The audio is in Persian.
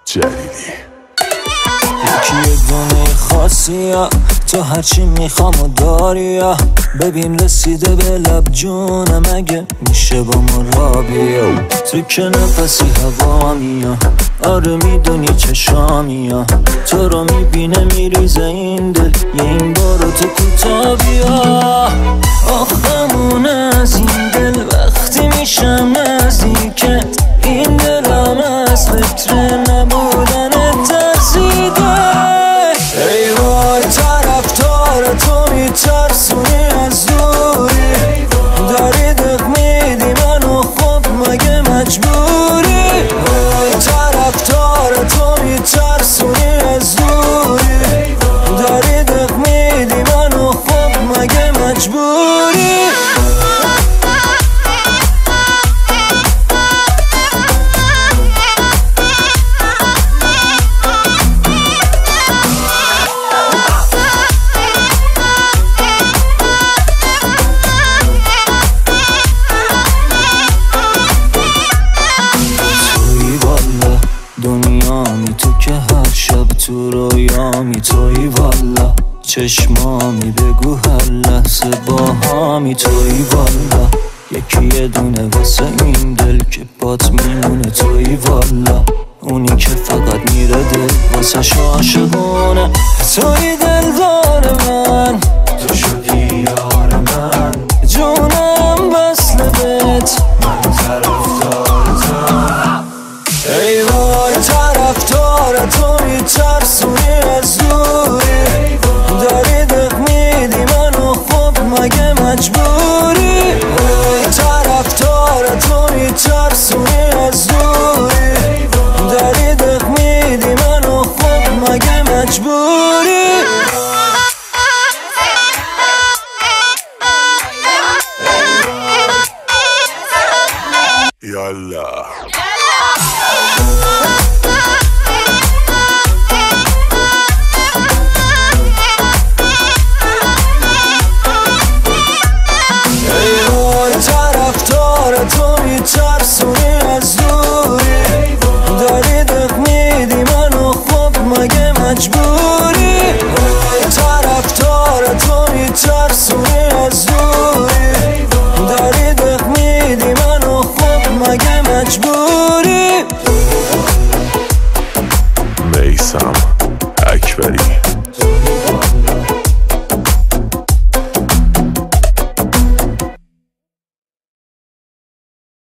جدیدی یکی دونه خاصی ها، تو هرچی میخوام و داری ها. ببین رسیده به لب جونم، اگه میشه با ما را بیا. تو که نفسی هوا میا، آره میدونی چشامی ها. تو رو میبینه میریزه این دل، یه این بارو تو کوتا بیا. آخمون از این دل وقتی میشم نزدیکت، این دلم از فکر نبودن ترسیده. ای وای طرفدار تو میترسونی از دوری، داری دق میدی منو، خب مگه مجبوری؟ وای طرفدار تو میترسونی از دوری، داری دق میدی منو، خب مگه مجبوری؟ دنیامی تو که هر شب تو رویامی، توی والا چشمامی، بگو هر لحظه با هامی. توی والا یکی یه دونه واسه این دل که بات میمونه. توی والا اونی که فقط میره دل واسه عاشقونه. توی دلدار من